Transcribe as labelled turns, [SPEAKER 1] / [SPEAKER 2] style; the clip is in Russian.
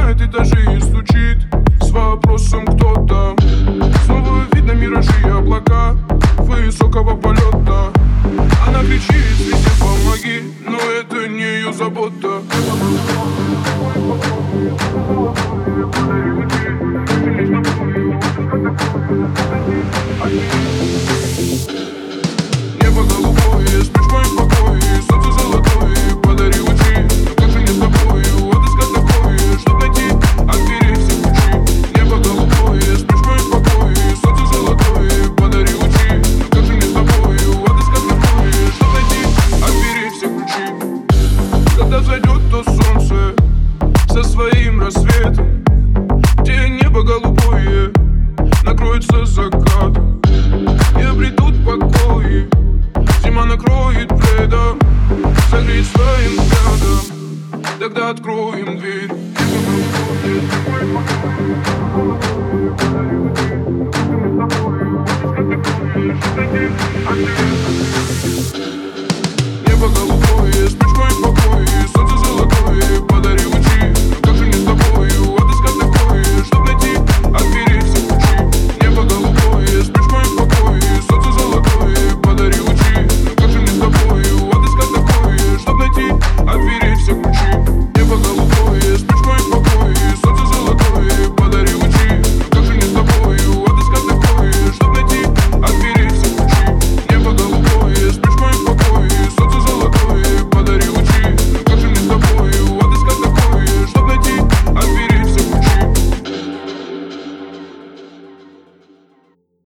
[SPEAKER 1] поднимает этажи и стучит с вопросом кто там. Снова видно миражи и облака высокого полета. Она кричит везде помоги, но это не ее забота. Небо голубое, спишь в моем покое, солнце золотое, подари лучи. Но как же мне с тобою отыскать такое, чтоб найти, отпереть все ключи. Небо голубое, спишь в моем покое, солнце золотое, подари лучи. Но как же мне с тобою отыскать такое, чтоб найти, отпереть все ключи. Когда зайдет то солнце со своим рассветом, где небо голубое накроется закатом, и обретут покой, зима накроет пледом, согреть своим взглядом, тогда откроем дверь.